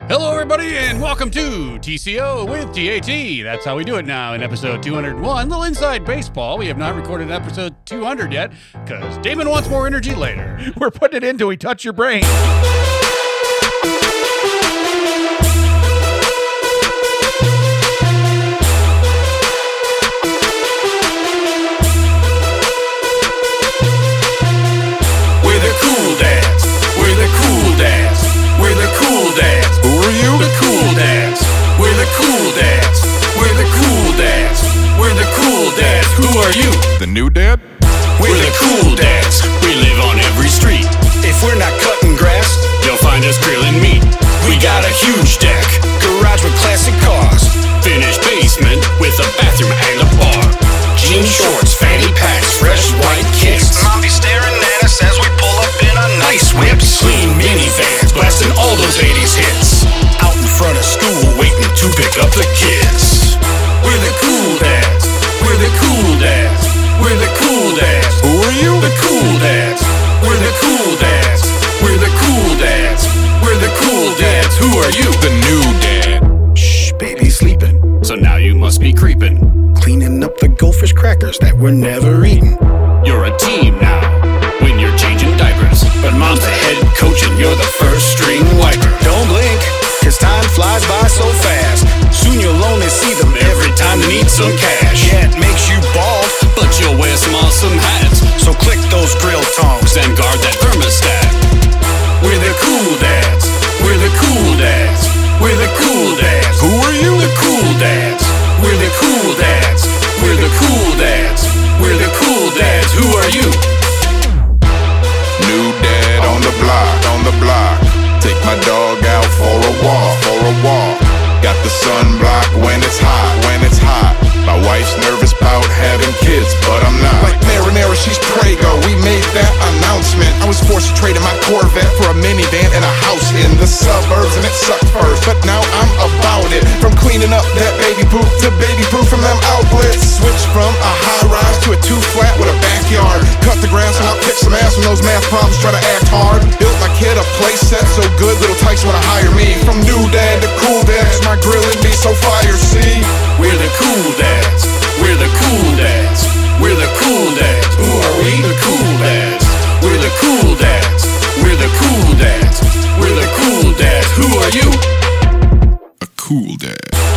Hello, everybody, and welcome to TCO with TAT. That's how we do it now in episode 201, Little Inside Baseball. We have not recorded episode 200 yet because Damon wants more energy later. We're putting it in till we touch your brain. We're the cool dads. We're the cool dads. We're the cool dads. Who are you? The cool dads. We're the cool dads. We're the cool dads. We're the cool dads. Who are you? The new dad? We're the cool dads. We live on every street. If we're not cutting grass, you'll find us grilling meat. We got a huge deck, garage with classic cars, finished basement with a bathroom and a bar. Jean shorts, fanny packs, fresh white kicks. Mom be staring at us as we pull up in our nice whips. Clean minivans, blasting all those 80s hits. Out in front of school, waiting to pick up the kids. We're the cool dads. We're the cool dads. We're the cool dads. Who are you? The cool dads. We're the cool dads. We're the cool dads. We're the cool dads. Who are you? The new dad. Shh, baby's sleeping. So now you must be creeping. Cleaning up the goldfish crackers that were never eaten. You're a team now when you're changing diapers. But mom's the head coach and you're the first string wiper. Don't blink, cause time flies by so fast. Soon you'll only see them every time they need some cash. Yeah, it makes you bald, but you'll wear some awesome hats. So click those grill tongs and guard that thermostat. We're the cool dads. We're the cool dads. We're the cool dads. Who are you? The cool dads. We're the cool dads. We're the cool dads. We're the cool dads. Who are you? New dad on the block. Take my dog out for a walk. Got the sunblock when it's hot. My wife's nervous about having kids, but I'm not. Like Marinara, she's Prego. We made that announcement. I was forced to trade in my Corvette for a minivan and a house in the suburbs, and it sucked first, but now I'm about it. From cleaning up that baby poop to baby proof from them outlets. Switch from a high rise to a 2-flat with a backyard. Cut the grass and I'll kick some ass when those math problems try to act hard. Built my kid a place set so good, little tykes wanna hire me. From new dad to cool dad, 'cause my grilling be so fire, see? We're the cool dads. We're the cool dads. We're the cool dads. Who are we? The cool dads. We're the cool dads. We're the cool dads. We're the cool dads. Who are you? A cool dad.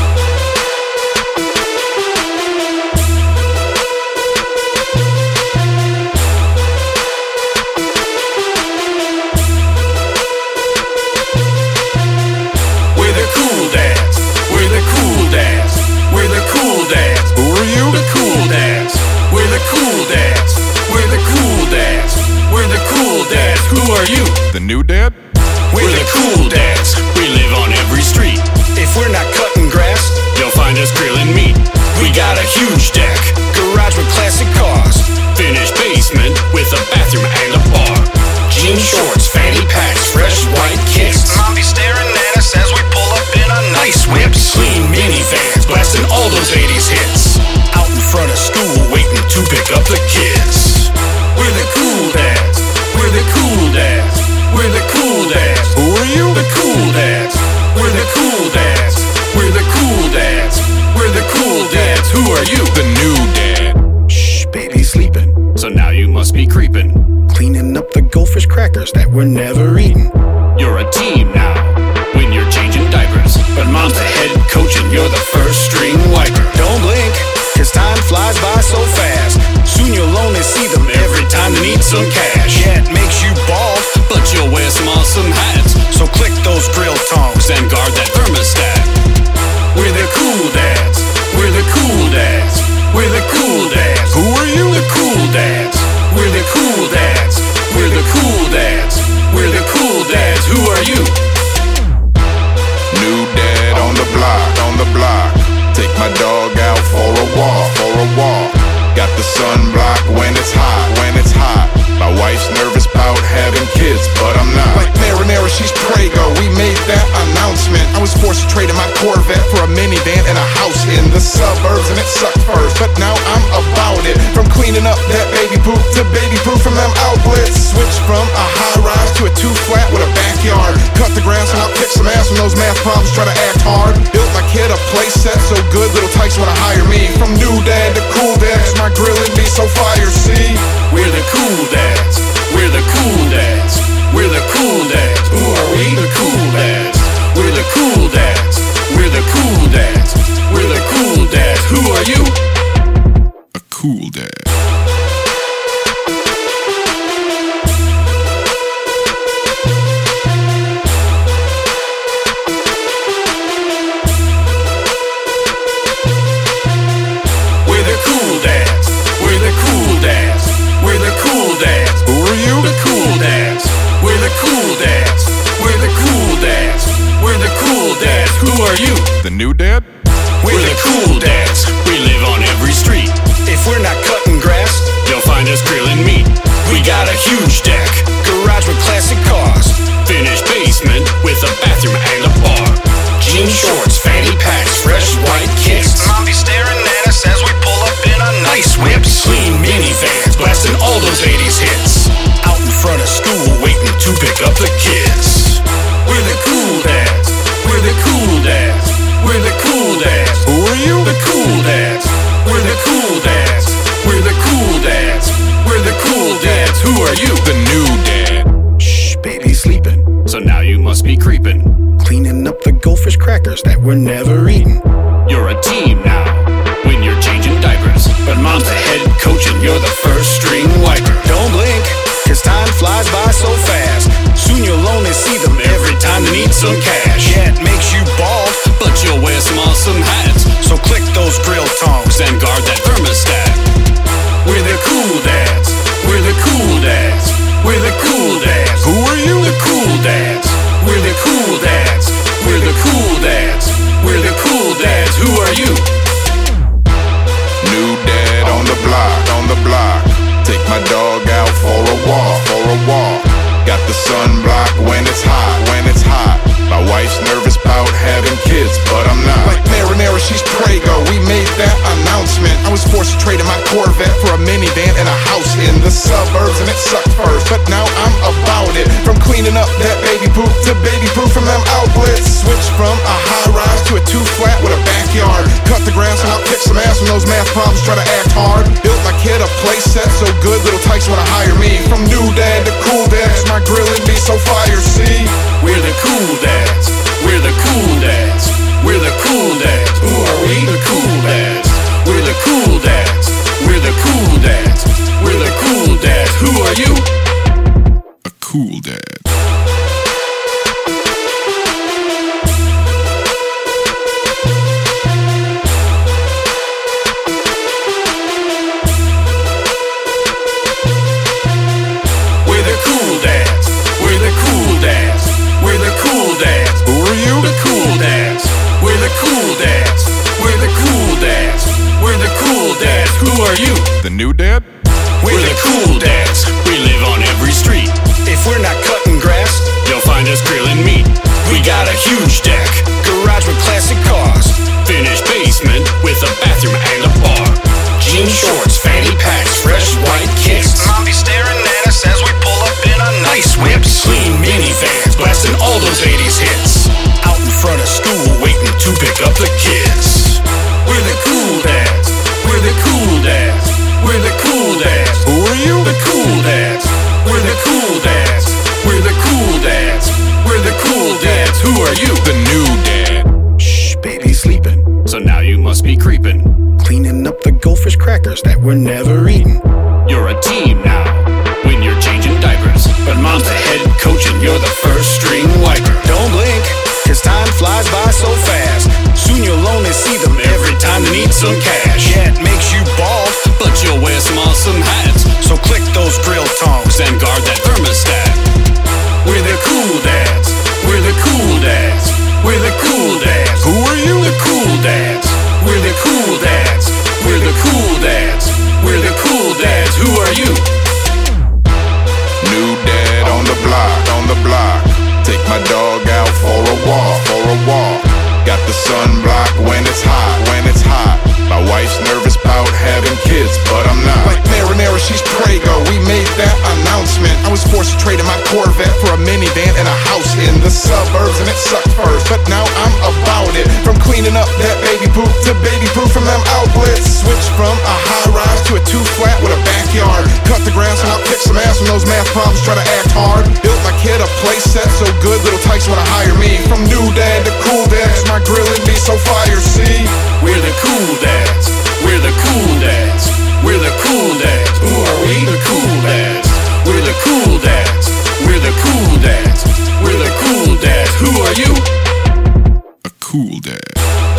We're the cool dads. We're the cool dads. We're the cool dads. Who are you? The cool dads. We're the cool dads. We're the cool dads. We're the cool dads. Who are you? The new dad? We're the cool dads. We live on every street. If we're not cutting grass, you'll find us grilling meat. We got a huge deck, garage with classic cars, finished basement with a bathroom and a bar. Jean shorts, fanny packs, fresh white kicks. Mom be staring at us as we pull up in our nice whips. Clean minivans, blasting all those 80s hits. Out in front of school, waiting to pick up the kids. We're the cool dads. We're the cool dads. We're the cool dads. Who are you? The cool dads. We're the cool dads. We're the cool dads. We're the cool dads. Who are you? The new dad. Shh, baby's sleeping. So now you must be creeping. Cleaning up the goldfish crackers that were never eaten. You're a team now when you're changing diapers. But mom's the head coach and you're the first string wiper. Don't blink, cause time flies by so fast. Soon you'll only see them every time they need some cash. Yeah, it makes you bald, but you'll wear some awesome hats. So click those grill tongs and guard that thermostat. We're the cool dads. We're the cool dads. We're the cool dads. Who are you? The cool dads. We're the cool dads. We're the cool dads. We're the cool dads. Who are you? New dad on the block. Take my dog out for a walk. Got the sunblock when it's hot. My wife's nervous about having kids, but I'm not. Like Marinara, she's Prego. We made that announcement. I was forced to trade in my Corvette for a minivan and a house in the suburbs, and it sucked first, but now I'm about it. From cleaning up that baby poop to baby proof from them outlets. Switch from a high rise to a 2-flat with a backyard. Cut the grass and I'll kick some ass when those math problems try to act hard. Built my kid a place set so good, little tykes wanna hire me. From new dad to cool dad, 'cause my grilling be so fire, see? We're the cool dads. We're the cool dads. We're the cool dads. Who are we? The cool dads. We're the cool dads. We're the cool dads. We're the cool dads. Who are you? A cool dad. We're the cool dads. We're the cool dads. We're the cool dads. Who are you? The cool dads. We're the cool dads. We're the cool dads. We're the cool dads. Who are you? The new dad? We're the cool dads. We live on every street. If we're not cutting grass, you'll find us grilling meat. We got a huge deck, garage with classic cars, finished basement with a bathroom and a bar. Jean shorts, fanny packs, fresh white kicks. Mom be staring at us as we pull up in our nice whips. Clean minivans, blasting all those 80s hits. Out in front of school, waiting to pick up the kids. We're the cool dads. We're the cool dads. We're the cool dads. Who are you? The cool dads. We're the cool dads. We're the cool dads. We're the cool dads. Who are you? The new dad. Shh, baby sleeping. So now you must be creeping. Cleaning up the goldfish crackers that were never eaten. You're a team now when you're changing diapers. But mom's the head coach and you're the first string wiper. Don't blink, 'cause time flies by so fast. Soon you'll only see them every time they need some cash. Yeah, it makes you bald, but you'll wear some awesome hats. So click those grill tongs and guard that thermostat. We're the cool dads. We're the cool dads. We're the cool dads. Who are you? The cool dads. We're the cool dads. We're the cool dads. We're the cool dads. Who are you? New dad on the block, on the block. Take my dog out for a walk, for a walk. Got the sunblock when it's hot, when it's hot. My wife's nervous about having kids, but I'm not. Like Marinara, she's Prego. We made that announcement. I was forced to trade in my Corvette for a minivan and a house in the suburbs, and it sucked first, but now I'm about it. From cleaning up that baby poop to baby proof from them outlets. Switched from a high rise to a 2-flat with a backyard. Cut the grass and I'll kick some ass when those math problems try to act hard. Built my kid a place set so good, little tykes wanna hire me. From new dad to cool dad, 'cause my grilling be so fire, see? We're the cool dads. We're the cool dads. We're the cool dads. Who are we? The cool dads. We're the cool dads. We're the cool dads. We're the cool dads. Who are you? A cool dad. We're the cool dads. We're the cool dads. We're the cool dads. Who are you? The cool dads. We're the cool dads. We're the cool dads. We're the cool dads. Who are you? The new dad? We're the cool dads. We live on every street. If we're not cutting grass, you'll find us grilling meat. We got a huge deck, garage with classic cars, finished basement with a bathroom and a bar. Jean shorts, fanny packs, fresh white kicks. Mom be staring at us as we pull up in our nice whips. Clean minivans, blasting all those 80s hits. Out in front of school, waiting to pick up the kids. We're the cool dads. We're the cool dads. We're the cool dads. Who are you? The cool dads. We're the cool dads. We're the cool dads. We're the cool dads. Who are you? The new dad. Shh, baby sleeping. So now you must be creeping. Cleaning up the goldfish crackers that were never eaten. You're a team now when you're changing diapers. But mom's the head coach and you're the first string wiper. Don't blink, 'cause time flies by so fast. Soon you'll only see them every time they need some cash. Yeah, it makes you bald, but you'll wear some awesome hats. So click those grill tongs and guard that thermostat. We're the cool dads. We're the cool dads. We're the cool dads. Who are you? The cool dads. We're the cool dads. We're the cool dads. We're the cool dads. Who are you? New dad on the block, on the block. Take my dog out for a walk, for a walk. Got the sunblock when it's hot, when it's hot. My wife's nervous about having kids, but I'm not. Like Marinara, she's Prego. We made that announcement. I was forced to trade in my Corvette for a minivan and a house in the suburbs, and it sucked first, but now I'm about it. From cleaning up that baby poop to baby proof from them outlets. Switch from a high rise to a 2-flat with a backyard. Cut the grass and I'll kick some ass when those math problems try to act hard. Built my kid a place set so good, little tykes wanna hire me. From new dad to cool dad, 'cause my grilling be so fire, see? We're the cool dads. We're the cool dads. We're the cool dads. Who are we? The cool dads. We're the cool dads. We're the cool dads. We're the cool dads. Who are you? A cool dad.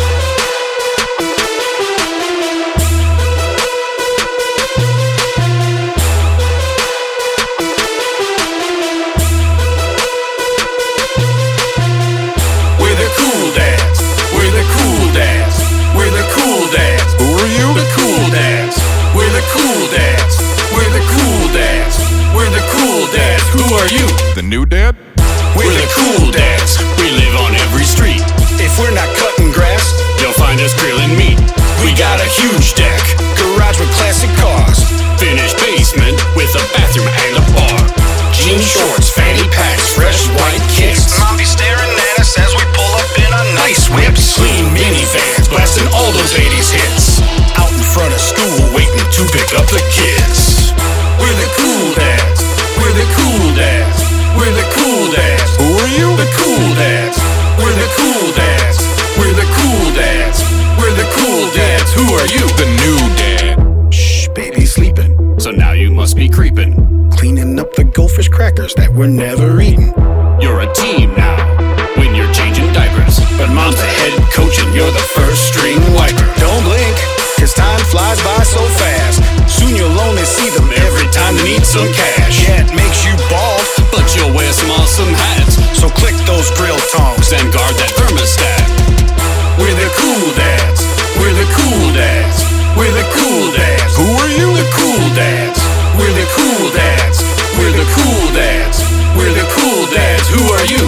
We're the cool dads. We're the cool dads. We're the cool dads. Who are you? The cool dads. We're the cool dads. We're the cool dads. We're the cool dads. Who are you? The new dad? We're the cool dads. We live on every street. If we're not cutting grass, you'll find us grilling meat. We got a huge deck, garage with classic cars, finished basement with a bathroom and a bar. Jean shorts, fanny packs, fresh white kicks. Mom be staring at us as we pull up in our nice whips. Clean minivans, blasting all those 80s hits. Out in front of school, waiting to pick up the kids. We're the cool dads. We're the cool dads. We're the cool dads. Who are you? The cool dads. We're the cool dads. We're the cool dads. We're the cool dads. Who are you? The new dad. Shh, baby sleeping. So now you must be creeping. Cleaning up the goldfish crackers that we're never eating. You're a team now when you're changing diapers. But mom's the head coach and you're the first string wiper. Don't blink, 'cause time flies by so fast. Soon you'll only see them every time they need some cash. Yeah, it makes you bald, but you'll wear some awesome hats. So click those grill tongs and guard that thermostat. We're the cool dads. We're the cool dads. We're the cool dads. Who are you? The cool dads. We're the cool dads. We're the cool dads. We're the cool dads. Who are you?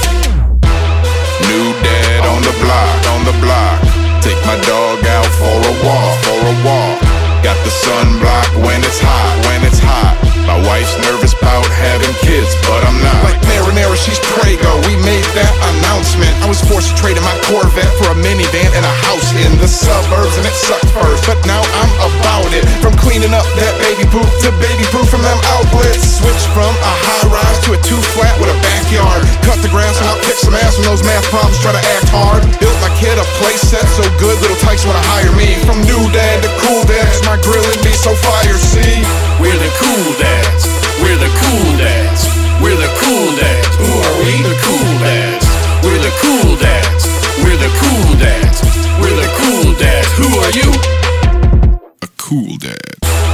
New dad on the block, on the block. Take my dog out for a walk, for a walk. Got the sunblock when it's hot, when it's hot. My wife's nervous about having kids, but I'm not. Like marinara, she's Prego. We made that announcement. I was forced to trade in my Corvette for a minivan and a house in the suburbs, and it sucked first, but now I'm about it. From cleaning up that baby poop to baby proof from them outlets. Switch from a high rise to a 2-flat with a backyard. Cut the grass and I'll kick some ass when those math problems try to act hard. Built my kid a place set so good, little tykes wanna hire me. From new dad to cool dad, 'cause my grilling be so fire, see? We're the cool dads. We're the cool dads. We're the cool dads. Who are we? The cool dads. We're the cool dads. We're the cool dads. We're the cool dads. Who are you? A cool dad.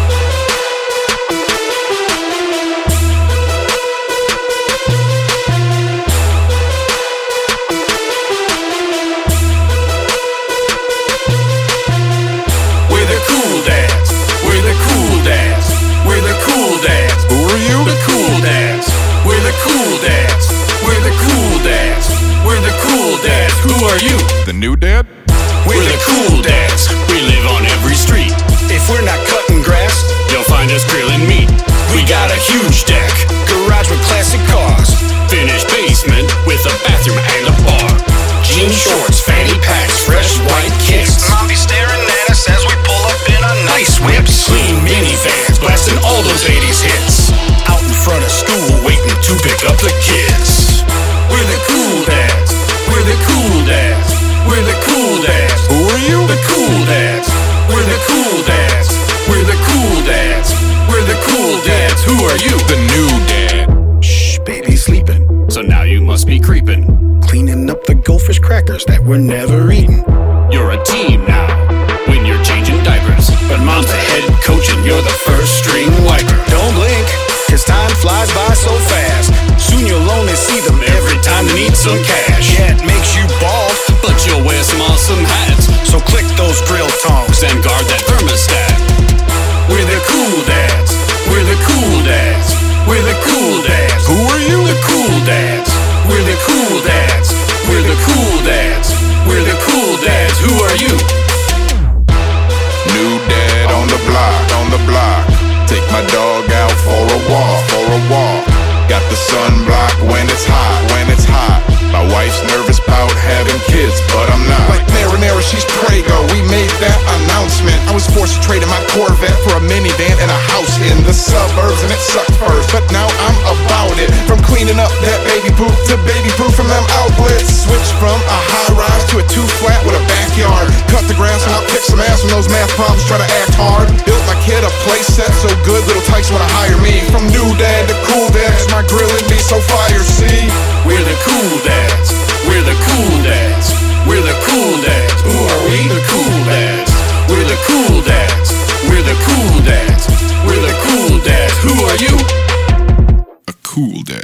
We're the cool dads. We're the cool dads. We're the cool dads. Who are you? The cool dads. We're the cool dads. We're the cool dads. We're the cool dads. Who are you? The new dad? We're the cool dads. We live on every street. If we're not cutting grass, you'll find us grilling meat. We got a huge deck, garage with classic cars, finished basement with a bathroom and a bar. Jean shorts, fanny packs, fresh white kicks. Mom be staring at us as we pull up in our nice whips. Clean minivans, blasting all those 80s hits. Out in front of school, waiting to pick up the kids. We're the cool dads. We're the cool dads. We're the cool dads. Who are you? The cool dads. We're the cool dads. We're the cool dads. We're the cool dads. Who are you? The new dad. Shh, baby sleeping. So now you must be creeping. Cleaning up the goldfish crackers that we're never eating. You're a team now when you're changing diapers. But mom's the head coach and you're the first string wiper. Don't blink, 'cause time flies by so fast. Soon you'll only see them every time they need some cash. Yeah, it makes you bald, but you'll wear some awesome hats. So click those grill tongs and guard that thermostat. We're the cool dads. We're the cool dads. We're the cool dads. Who are you? The cool dads. We're the cool dads. We're the cool dads. We're the cool dads. Who are you? New dad on the block, on the block. Take my dog out for a walk, for a walk. Got the sunblock when it's hot, when it's hot. My wife's nervous cool dads. Who are we? The cool dads. We're the cool dads. We're the cool dads. We're the cool dads. Who are you? A cool dad.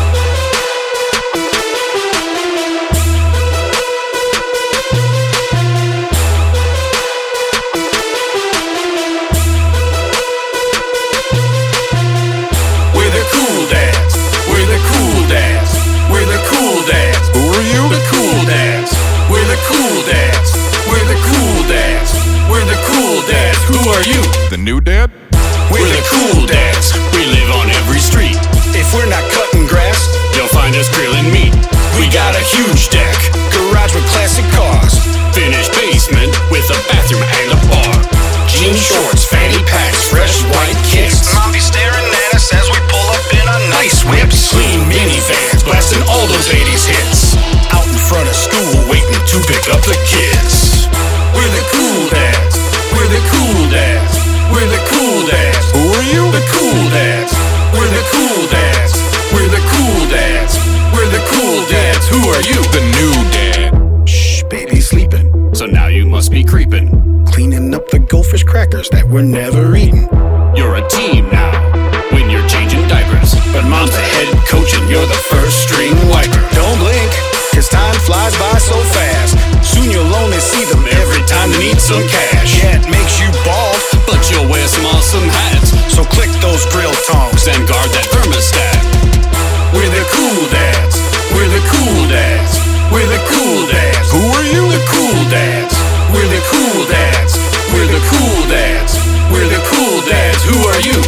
We're the cool dads. We're the cool dads. We're the cool dads. Who are you? The cool dads. We're the cool dads. We're the cool dads. We're the cool dads. Who are you? The new dad? We're the cool dads. We live on every street. If we're not cutting grass, you'll find us grilling meat. We got a huge deck, garage with classic cars, finished basement with a bathroom and a bar. Jean shorts, fanny packs, fresh white kicks. Mom be staring at us as we pull up in our nice whips. Clean minivans, blasting all those 80s hits. Out in front of school, waiting to pick up the kids. We're the cool dads. We're the cool dads. We're the cool dads. Who are you? The cool dads. We're the cool dads. We're the cool dads. We're the cool dads. Who are you? The new dad. Shh, baby sleeping. So now you must be creeping. Cleaning up the goldfish crackers that we're never eating. You're a team now when you're changing diapers. But mom's the head coach and you're the first string wiper. Don't blink, cause time flies by so fast. Soon you'll only see them every time they need some cash. Yeah, it makes you bald, but you'll wear some awesome hats. So click those grill tongs and guard that thermostat. We're the cool dads. We're the cool dads. We're the cool dads. Who are you? The cool dads. We're the cool dads. We're the cool dads. We're the cool dads. Who are you?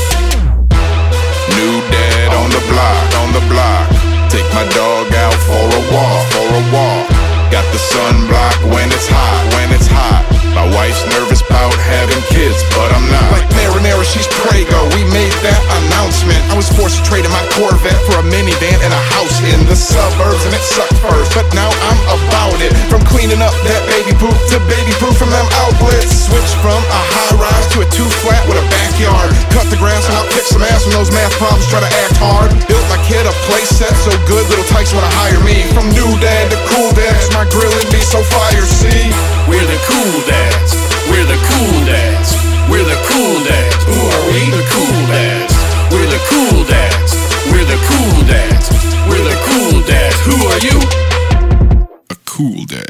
New dad on the block, on the block. Take my dog out for a walk, for a walk. Got the sunblock when it's hot, when it's hot. My wife's nervous about having kids, but I'm not. Like Marinara, she's Prego. We made that announcement. I was forced to trade in my Corvette for a minivan and a house in the suburbs, and it sucked first, but now I'm about it. From cleaning up that baby poop to baby proof from them outlets. Switched from a high rise to a 2-flat with a backyard. Cut the grass and I'll kick some ass when those math problems try to act hard. Built my kid a place set so good, little tykes wanna hire me. From new dad to cool dad, 'cause my grilling be so fire, see? We're the cool dads. We're the cool dads. We're the cool dads. Who are we? The cool dads. We're the cool dads. We're the cool dads. We're the cool dads. Who are you? A cool dad.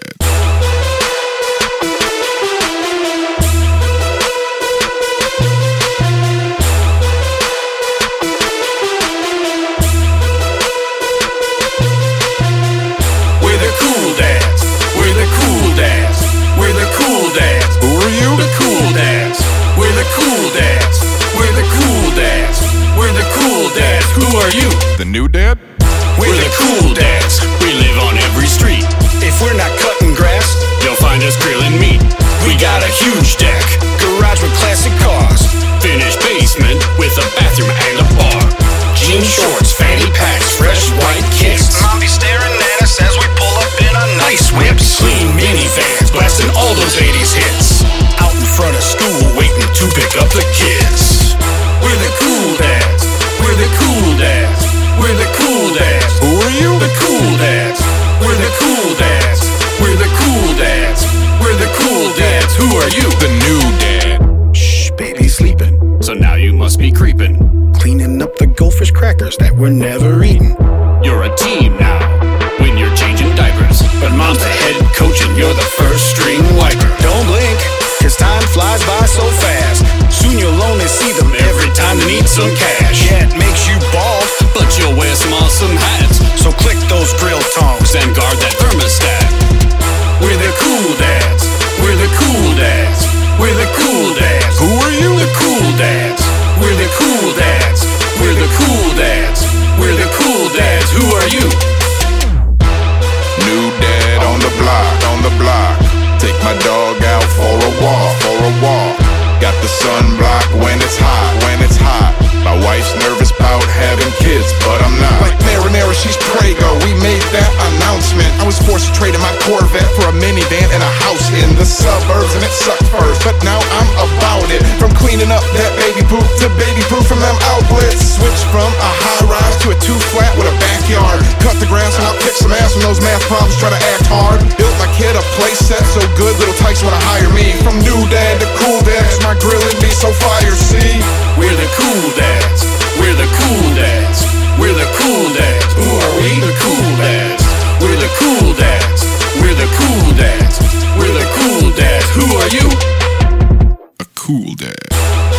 We're the cool dads. We're the cool dads. We're the cool dads. Who are you? The cool dads. We're the cool dads. We're the cool dads. We're the cool dads. Who are you? The new dad? We're the cool dads. We live on every street. If we're not cutting grass, you'll find us grilling meat. We got a huge deck, garage with classic cars, finished basement with a bathroom and a bar. Jean shorts, fanny packs, fresh white kicks. Mom be staring at us as we pull up in our nice whips. Clean minivans, blasting all those 80s hits. Out in front of school, waiting to pick up the kids. We're the cool dads. We're the cool dads. We're the cool dads. Who are you? The cool dads. We're the cool dads. We're the cool dads. We're the cool dads. Who are you? The new dad. Shh, baby sleeping. So now you must be creeping. Cleaning up the goldfish crackers that we're never eating. You're a team now when you're changing diapers. But mom's the head coach and you're the first string wiper. Don't blink, cause time flies by so fast. Soon you'll only see them every time they need some cash. Yeah, it makes you bald, but you'll wear some awesome hats. So click those grill tongs and guard that thermostat. We're the cool dads. We're the cool dads. We're the cool dads. Who are you? The cool dads. We're the cool dads. We're the cool dads. We're the cool dads. Who are you? New dad on the block, on the block. Take my dog out for a walk, for a walk. Got the sunblock when it's hot, when it's hot. My wife's nervous about having kids, but I'm not. Like Marinara, she's Prego. We made that announcement. I was forced to trade in my Corvette for a minivan and a house in the suburbs, and it sucked first, but now I'm about it. From cleaning up that baby poop to baby proof from them outlets. Switched from a high rise to a 2-flat with a backyard. Cut the grass and I'll kick some ass when those math problems try to act hard. Built my kid a place set so good, little tykes wanna hire me. From new dad to cool dad, 'cause my grillin' be so fire, see? We're the cool dads. We're the cool dads. We're the cool dads. Who are we? The cool dads. We're the cool dads. We're the cool dads. We're the cool dads. Who are you? A cool dad.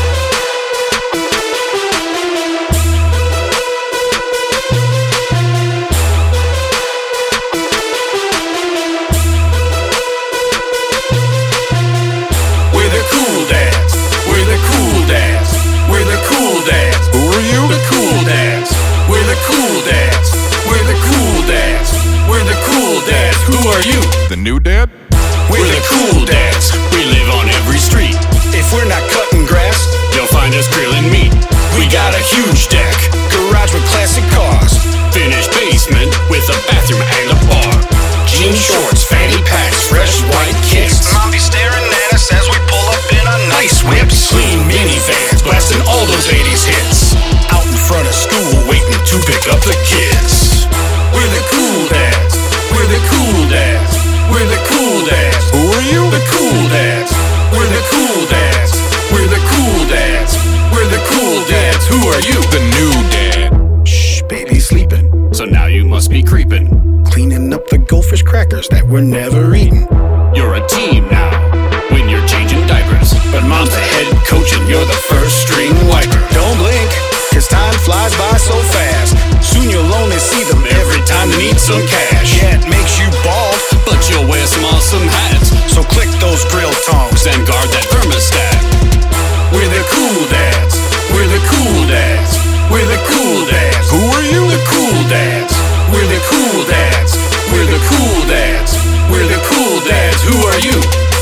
We're the cool dads. We're the cool dads. We're the cool dads. Who are you? The cool dads. We're the cool dads. We're the cool dads. We're the cool dads. Who are you? The new dad? We're the cool dads. We live on every street. If we're not cutting grass, you'll find us grilling meat. We got a huge deck, garage with classic cars, finished basement with a bathroom and a bar. Jean shorts, fanny packs, fresh white kicks. Mom be staring at us as we pull up in our nice whips. Clean minivans, blasting all those 80s hits. Out in front of school, waiting to pick up the kids. We're the cool dads. We're the cool dads. We're the cool dads. Who are you? The cool dads. We're the cool dads. We're the cool dads. We're the cool dads. Who are you? The new dad. Shh, baby sleeping. So now you must be creeping. Cleaning up the goldfish crackers that we're never eating. You're a team now when you're changing diapers. But mom's the head coach and you're the first string wiper. Don't blink, 'cause time flies by so fast. Soon you'll only see them every time they need some cash. Yeah, it makes you bald, but you'll wear some awesome hats. So click those grill tongs and guard that thermostat. We're the cool dads. We're the cool dads. We're the cool dads. Who are you? The cool dads. We're the cool dads. We're the cool dads. We're the cool dads. Who are you?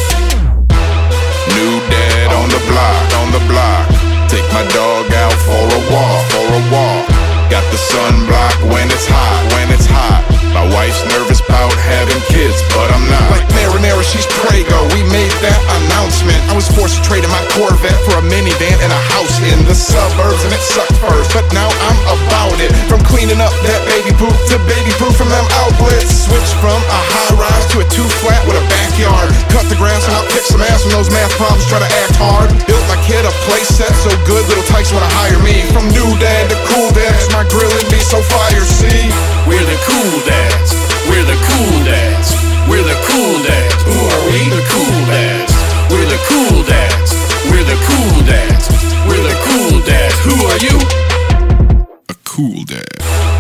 New dad on the block, on the block. Take my dog out for a walk, for a walk. Got the sunblock when it's hot, when it's hot. My wife's nervous about having kids, but I'm not. Like Marinara, she's Prego. We made that announcement. I was forced to trade in my Corvette for a minivan and a house in the suburbs, and it sucked first, but now I'm about it. From cleaning up that baby poop to baby proof from them outlets. Switch from a high rise to a 2-flat with a backyard. Cut the grass and I'll kick some ass when those math problems try to act hard. Built my kid a place set so good, little tykes wanna hire me. From new dad to cool dad, 'cause my grillin' be so fire, see? We're the cool dads. We're the cool dads. We're the cool dads. Who are we? The cool dads. We're the cool dads. We're the cool dads. We're the cool dads. Who are you? A cool dad.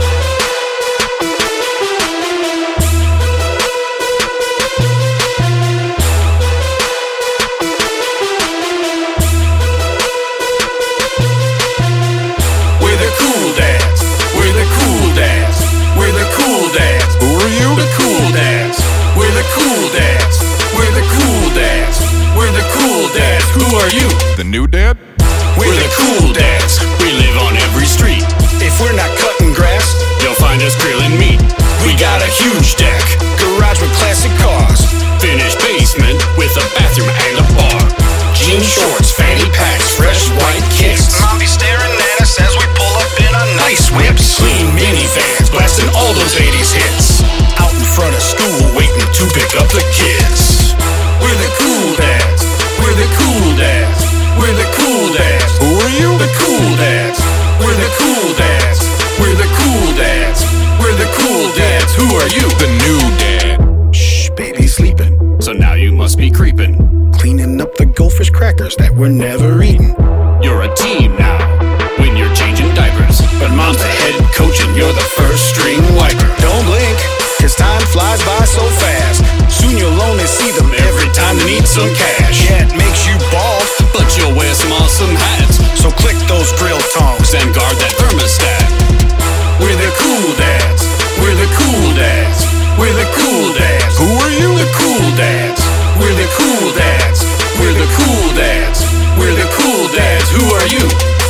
We're the cool dads. We're the cool dads. We're the cool dads. Who are you? The cool dads. We're the cool dads. We're the cool dads. We're the cool dads. Who are you? The new dad? We're the cool dads. We live on every street. If we're not cutting grass, you'll find us grilling meat. We got a huge deck, garage with classic cars, finished basement with a bathroom and a bar. Jean shorts, fanny packs, fresh white kicks. Mom be staring at us as we pull up in our nice whips. Clean minivans, blasting all those 80s hits. Out in front of school, waiting to pick up the kids. We're the cool dads. We're the cool dads. We're the cool dads. Who are you? The cool dads. We're the cool dads. We're the cool dads. We're the cool dads. Who are you? The new dad. Shh, baby sleeping. So now you must be creeping. Cleaning up the goldfish crackers that we're never eating. You're a team now when you're changing diapers. But mom's the head coach and you're the first string wiper. Don't blink, 'cause time flies by so fast. Soon you'll only see them every time they need some cash. Yeah, it makes you bald, but you'll wear some awesome hats. So click those grill tongs and guard that thermostat. We're the cool dads. We're the cool dads. We're the cool dads. Who are you? The cool dads. We're the cool dads. We're the cool dads. We're the cool dads. Who are you?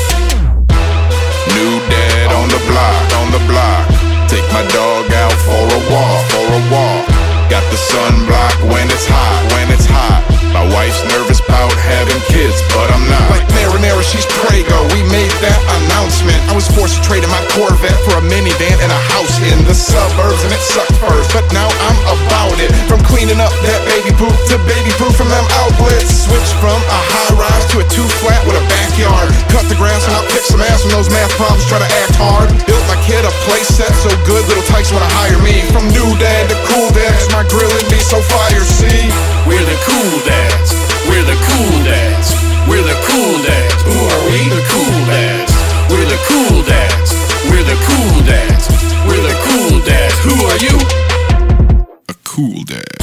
New dad on the block, on the block. Take my dog out for a walk, for a walk. Got the sunblock when it's hot, when it's hot. My wife's nervous about having kids, but I'm not. Like Marinara, she's Prego. We made that announcement. I was forced to trade in my Corvette for a minivan and a house in the suburbs, and it sucked first, but now I'm about it. From cleaning up that baby poop to baby proof from them outlets. Switch from a high rise to a 2-flat with a backyard. Cut the grass and I'll kick some ass when those math problems try to act hard. Built my kid a place set so good little tykes wanna hire me. From new dad to cool dad, 'cause my grilling be so fire, see? We're the cool dads. We're the cool dads. We're the cool dads. Who are we? The cool dads. We're the cool dads. We're the cool dads. We're the cool dads. Who are you? A cool dad.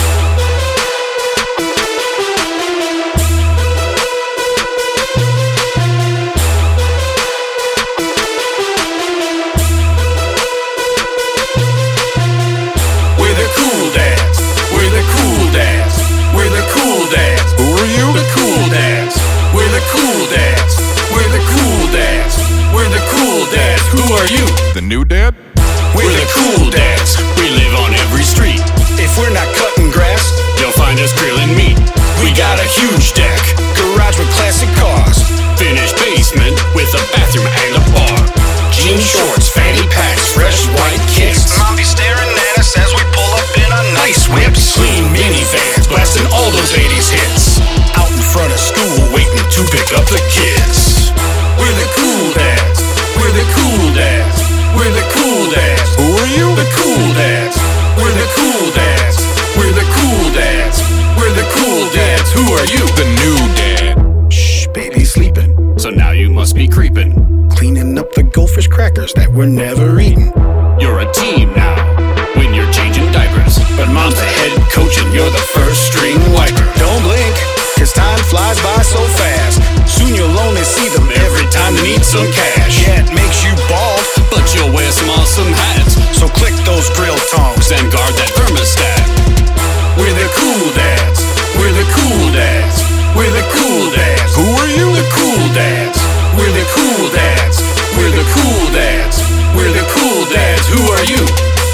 We're the cool dads. We're the cool dads. We're the cool dads. Who are you? The cool dads. We're the cool dads. We're the cool dads. We're the cool dads. Who are you? The new dad? We're the cool dads. We live on every street. If we're not cutting grass, you'll find us grilling meat. We got a huge deck, garage with classic cars, finished basement with a bathroom and a bar. Jean shorts, fanny packs, fresh white kicks. Mom be staring at us as we pull up in our nice whips. Clean minivans, blasting all those 80s hits. Out in front of school, waiting to pick up the kids. We're the cool dads. We're the cool dads. We're the cool dads. Who are you? The cool dads. We're the cool dads. We're the cool dads. We're the cool dads. Who are you? The new dad. Shh, baby's sleeping. So now you must be creeping. Cleaning up the goldfish crackers that were never eaten. You're a team now when you're changing diapers. But mom's the head coach and you're the first string wiper. Don't blink, 'cause time flies by so fast. Soon you'll only see them every time they need some cash. Yeah, it makes you bald, but you'll wear some awesome hats. So click those grill tongs and guard that thermostat. We're the cool dads. We're the cool dads. We're the cool dads. Who are you? The cool dads. We're the cool dads. We're the cool dads. We're the cool dads. Who are you?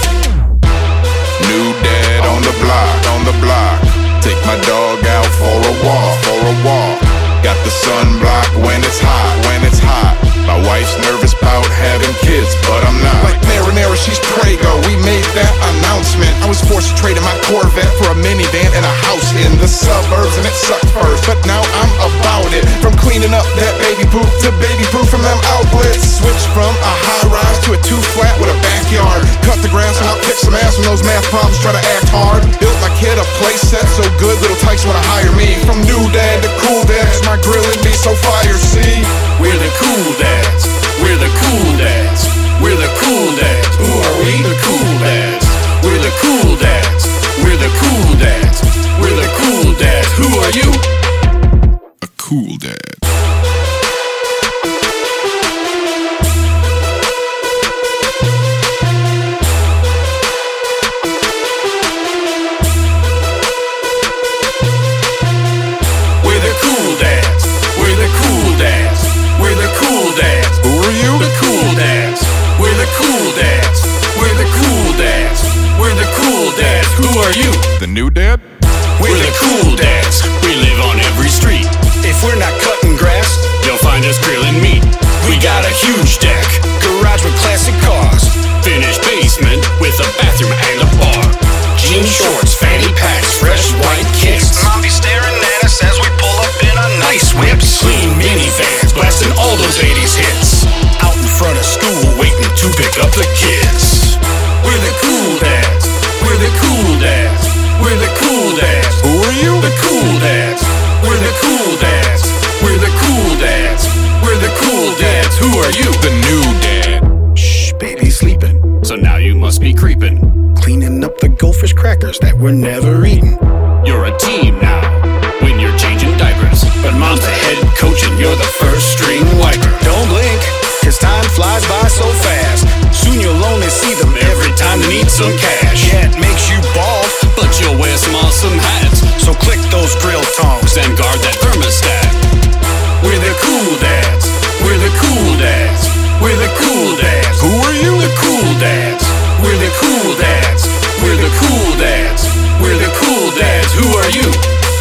New dad on the block, on the block. Take my dog out for a walk, for a walk. Got the sunblock when it's hot, when it's hot. My wife's nervous about having kids, but I'm not. Like Marinara, she's Prego. We made that announcement. I was forced to trade in my Corvette for a minivan and a house in the suburbs, and it sucked first, but now I'm about it. From cleaning up that baby poop to baby proof from them outlets. Switch from a high rise to a 2-flat with a backyard. Cut the grass and I'll kick some ass when those math problems try to act hard. Built my kid a place set so good little tykes wanna hire me. From new dad to cool dad, 'cause my grilling be so fire, see? We're the cool dads. We're the cool dads. We're the cool dads. Who are we? The cool dads. We're the cool dads. We're the cool dads. We're the cool dads. Who are you? A cool dad. We're the cool dads. We're the cool dads. We're the cool dads. Who are you? The cool dads. We're the cool dads. We're the cool dads. We're the cool dads. Who are you? The new dad? We're the cool dads. We live on every street. If we're not cutting grass, you'll find us grilling meat. We got a huge deck, garage with classic cars, finished basement with a bathroom and a bar. Jean shorts, fanny packs, fresh white kicks. Mom be staring at us as we pull up in our nice whips. Clean minivans, blasting all those 80s hits. Out in front of school, waiting to pick up the kids. We're the cool dads. We're the cool dads. We're the cool dads. Who are you? The cool dads. We're the cool dads. We're the cool dads. We're the cool dads. Who are you? The new dad. Shh, baby's sleeping. So now you must be creeping. Cleaning up the goldfish crackers that were never eaten. You're a team now when you're changing diapers. But mom's the head coach and you're the first string wiper. Don't blink, 'cause time flies by so fast. Soon you'll only see them every time they need some cash. Yeah, it makes you bald, but you'll wear some awesome hats. So click those grill tongs and guard that thermostat. We're the cool dads. We're the cool dads. We're the cool dads. Who are you? The cool dads. We're the cool dads. We're the cool dads. We're the cool dads. Who are you?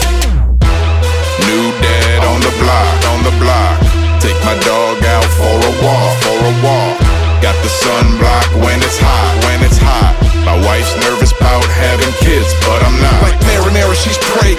New dad on the block, on the block. Take my dog out for a walk, for a walk. Got the sunblock when it's hot, when it's hot. My wife's nervous about having kids, but I'm not. Like Marinara, she's Prego.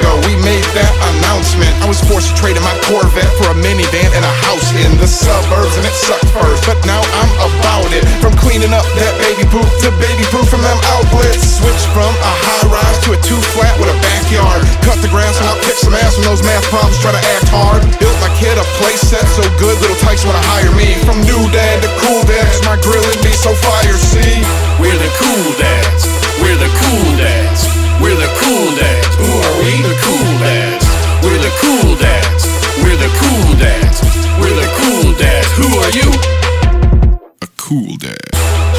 when those math problems try to act hard. Built my kid a place set so good, little tykes wanna hire me. From new dad to cool dad, 'cause my grilling be so fire, see? We're the cool dads. We're the cool dads. We're the cool dads. Who are we? The cool dads. We're the cool dads. We're the cool dads. We're the cool dads. Who are you? A cool dad.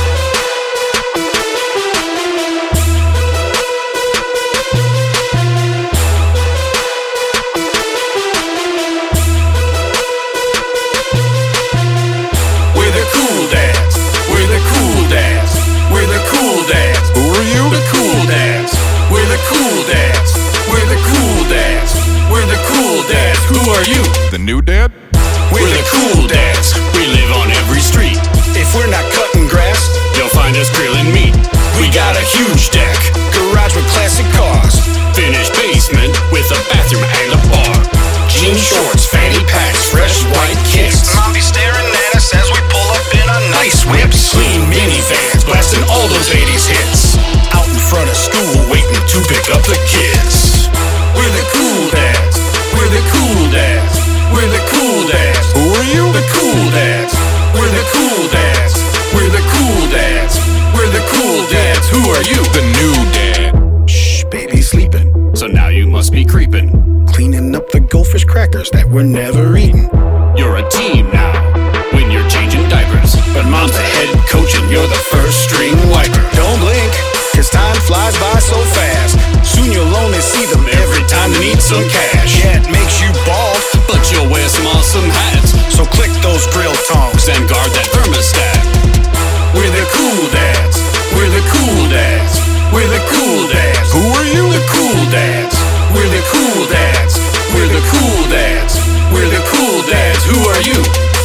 We're the cool dads. We're the cool dads. We're the cool dads. Who are you? The cool dads. We're the cool dads. We're the cool dads. We're the cool dads. Who are you? The new dad? We're the cool dads. We live on every street. If we're not cutting grass, you'll find us grilling meat. We got a huge deck, garage with classic cars, finished basement with a bathroom and a bar. Jean shorts, fanny packs, fresh white kicks. Mom be staring at us as we pull up in our nice whips. Clean minivans, blasting all those 80s hits. Out in front of school, waiting to pick up the kids. We're the cool dads. We're the cool dads. We're the cool dads. Who are you? The cool dads. We're the cool dads. We're the cool dads. We're the cool dads. Who are you? The new dad. Shh, baby's sleeping. So now you must be creeping. Cleaning up the goldfish crackers that we're never eating. You're a team now when you're changing diapers. But mom's the head coach and you're the first string wiper. Don't blink, 'cause time flies by so fast. Soon you'll only see them every time they need some cash. Yeah, it makes you bald, but you'll wear some awesome hats. So click those grill tongs and guard that thermostat. We're the cool dads. We're the cool dads. We're the cool dads. Who are you? The cool dads. We're the cool dads. We're the cool dads. We're the cool dads. Who are you?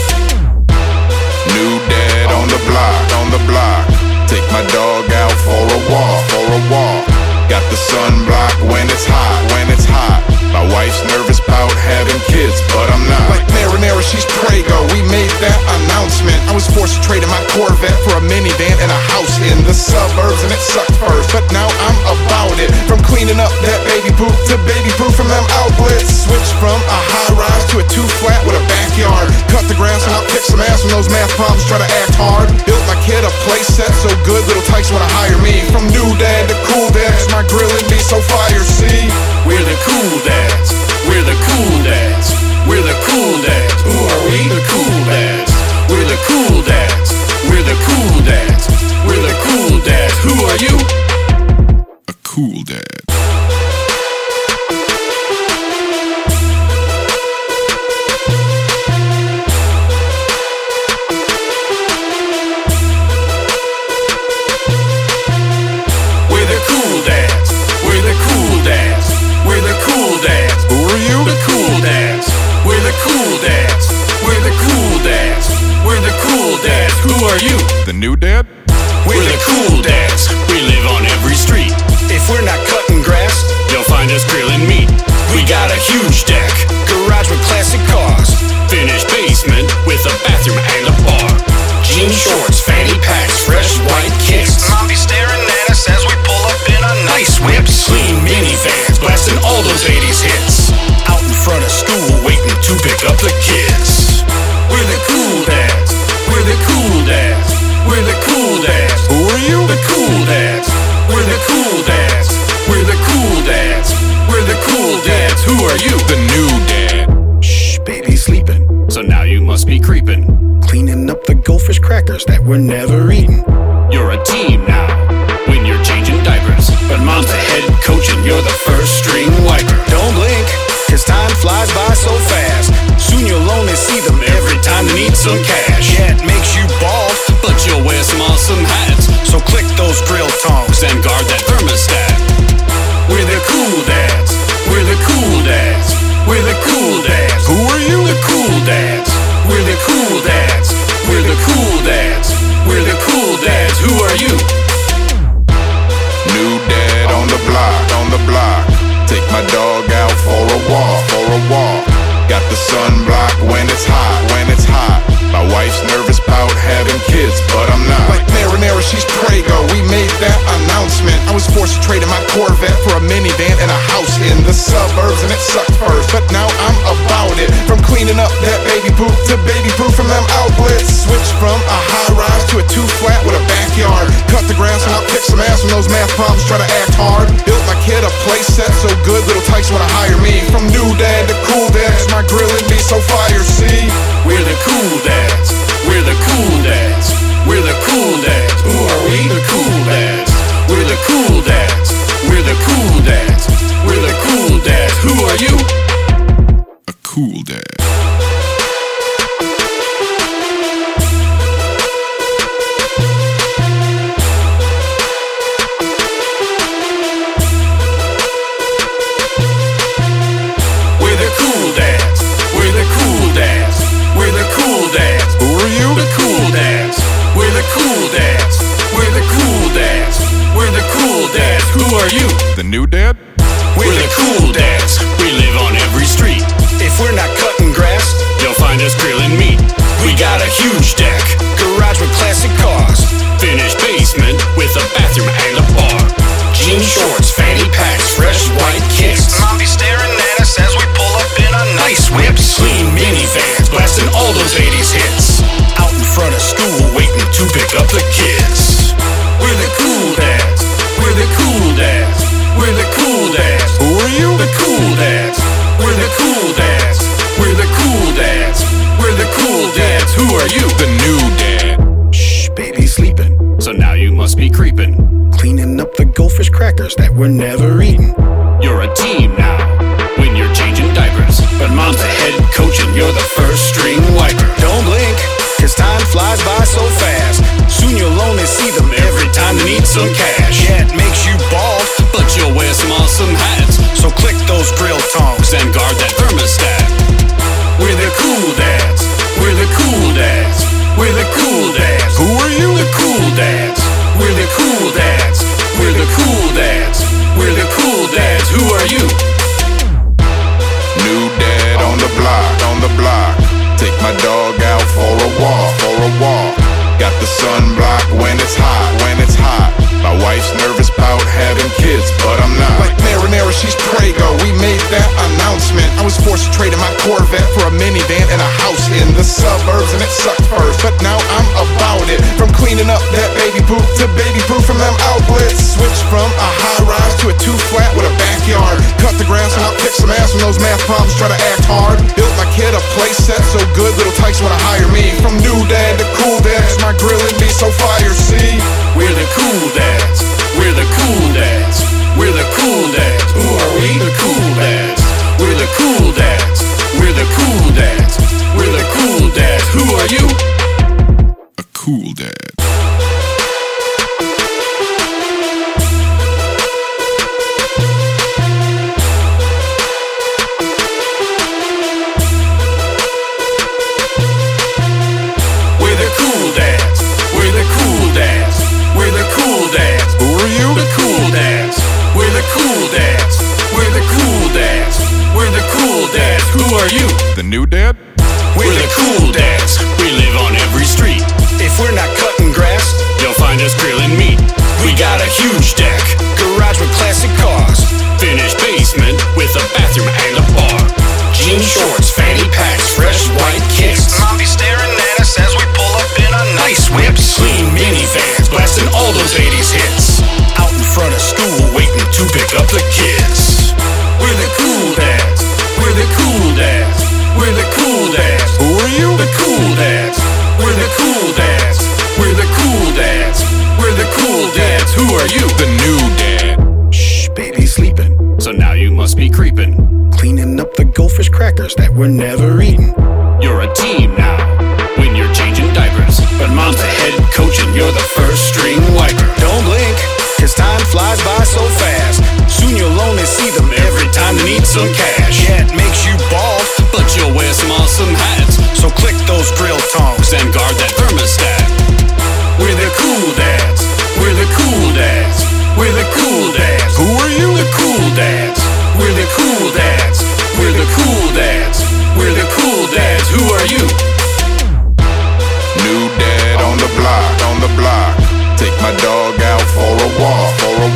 New dad on the block, on the block. Take my dog out for a walk, for a walk. Got the sunblock when it's hot, when it's hot. My wife's nervous about having kids, but I'm not. Like Marinara, she's Prego. We made that announcement. I was forced to trade in my Corvette for a minivan and a house in the suburbs, and it sucked first, but now I'm about it. From cleaning up that baby poop to baby proof from them outlets. Switched from a high rise to a 2-flat with a backyard. Cut the grass and I'll kick some ass when those math problems try to act hard. Built my kid a place set so good, little tykes wanna hire me. From new dad to cool dad, 'cause my grilling be so fire, see? We're the cool dads. We're the cool dads. We're the cool dads. Who are we? The cool dads. We're the cool dads. We're the cool dads. We're the cool dads. Who are you? A cool dad. We're the cool dads. We're the cool dads. We're the cool dads. Who are you? The cool dads. We're the cool dads. We're the cool dads. We're the cool dads. Who are you? The new dad? We're the cool dads. We live on every street. If we're not cutting grass, you'll find us grilling meat. We got a huge deck, garage with classic cars, finished basement with a bathroom and a bar. Jean shorts, fanny packs, fresh white kicks. Mom be staring at us as we pull up in our nice whips. Clean minivans, blasting all those 80s hits. Out in front of school, waiting to pick up the kids. We're the cool dads. We're the cool dads. We're the cool dads. Who are you? The cool dads. We're the cool dads. We're the cool dads. We're the cool dads. Who are you? The new dad. Shh, baby's sleeping. So now you must be creeping. Cleaning up the goldfish crackers that we're never eating. You're a team now when you're changing diapers. But mom's the head coach and you're the first string wiper. Don't blink, 'cause time flies by so fast. Soon you'll only see them every time they need some cash. Yeah, it makes you bald, but you'll wear some awesome hats. So click those grill tongs and guard that thermostat. We're the cool dads. We're the cool dads. We're the cool dads. Who are you? The cool dads. We're the cool dads. We're the cool dads. We're the cool dads. Who are you? New dad on the block, on the block. Take my dog out for a walk, for a walk. Got the sunblock when it's hot, when it's hot. My wife's nervous about having kids, but I'm not. Like Marinara, she's Prego. We made that announcement. announcement. I was forced to trade in my Corvette for a minivan and a house in the suburbs, and it sucked first, but now I'm about it. From cleaning up that baby poop to baby proof from them outlets. Switched from a high rise to a 2-flat with a backyard. Cut the grass and I'll kick some ass when those math problems try to act hard. Built my kid a place set so good little tykes wanna hire me. From new dad to cool dad, 'cause my grilling be so fire, see? We're the cool dads. We're the cool dads. We're the cool dads. Who are we? The cool dads. We're the cool dads. We're the cool dads. We're the cool dads. Who are you? A cool dad. We're the cool dads. We're the cool dads. We're the cool dads. Who are you? The cool dads. We're the cool dads. We're the cool dads. We're the cool dads. Who are you? The new dad? We're the cool dads. We live on every street. If we're not cutting grass, you'll find us grilling meat. We got a huge deck, garage with classic cars, finished basement with a bathroom and a bar. Jean shorts, fanny packs, fresh white kicks. Mom be staring at us as we pull up in our nice whips. Clean minivans, blasting all those 80s hits. Out in front of school, waiting to pick up the kids. We're the cool dads. We're the cool dads. We're the cool dads. Who are you? The cool dads. We're the cool dads. We're the cool dads. We're the cool dads. Who are you? The new dad. Shh, baby sleeping. So now you must be creeping. Cleaning up the goldfish crackers that were never eaten. You're a team now when you're changing diapers. But mom's the head coach and you're the first string wiper. Don't blink, 'cause time flies by so fast. Soon you'll only see them every time they need some cash. Yeah, it makes you bald, but you'll wear some awesome hats. So click those grill tongs and guard that thermostat. We're the cool dads. We're the cool dads. We're the cool dads. Who are you? The cool dads. We're the cool dads. We're the cool dads. We're the cool dads. Who are you? New dad on the block, on the block. Take my dog out for a walk, for a walk. Got the sunblock when it's hot, when it's hot. My wife's nervous about having kids, but I'm not. Like marinara, she's Prego. We made that announcement. I was forced to trade in my Corvette for a minivan and a house in the suburbs, and it sucked first, but now I'm about it. From cleaning up that baby poop to baby proof from them outlets. Switched from a high rise to a 2-flat with a backyard. Cut the grass and I'll kick some ass when those math problems try to act hard. Built my kid a place set so good little tykes wanna hire me. From new dad to cool dad, 'cause my grilling be so fire, see? We're the cool dads. We're the cool dads. We're the cool dads. Who are we? The cool dads. We're the cool dads. We're the cool dads. We're the cool dads. Who are you? A cool dad. We're the cool dads. We're the cool dads. We're the cool dads. Who are you? The cool dads. We're the cool dads. We're the cool dads. We're the cool dads. Who are you? The new dad? We're the cool dads. We live on every street. If we're not cutting grass, you'll find us grilling meat. We got a huge deck, garage with classic cars, finished basement with a bathroom and a bar. Jean shorts, fanny packs, fresh white kicks. Mom be staring at us as we pull up in our nice whips. Clean minivans, blasting all those 80s hits. Out in front of school, waiting to pick up the kids. We're the cool dads. We're the cool dads. We're the cool dads. Who are you? The cool dads. We're the cool dads. We're the cool dads. We're the cool dads. Who are you? The new dad. Shh, baby sleeping. So now you must be creeping. Cleaning up the goldfish crackers that were never eaten. You're a team now when you're changing diapers. But mom's the head coach and you're the first string wiper. Don't blink, 'cause time flies by so fast. Soon you'll only see them every time they need some cash. Yeah, it makes you bald, but you'll wear some awesome hats. So click those grill tongs and guard that thermostat. We're the cool dads. We're the cool dads. We're the cool dads. Who are you? The cool dads. We're the cool dads. We're the cool dads. We're the cool dads. Who are you? New dad on the block, on the block. Take my dog out for a walk, for a